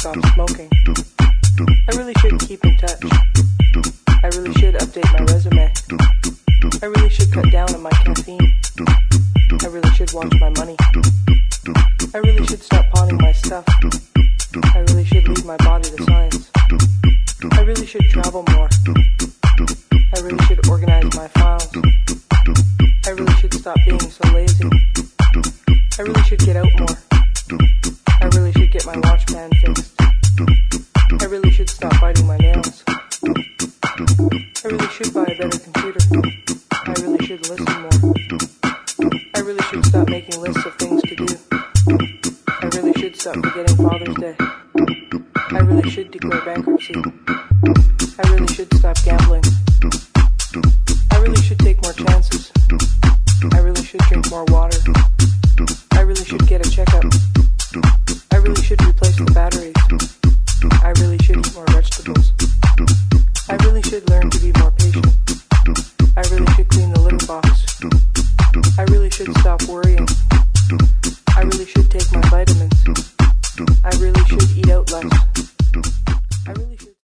stop smoking. I really should keep in touch. I really should update my resume. I really should cut down on my caffeine. I really should watch my money. I really should stop pawning my stuff. I really should leave my body to science. I really should travel more. I really should organize my files. I really should stop being so lazy. I really should get out more. I really should get my watch band fixed. I really should stop biting my nails. I really should buy a better computer. I really should listen more. I really should stop making lists of things to do. I really should stop forgetting Father's Day. I really should declare bankruptcy. I really should stop gambling. I really should take more chances.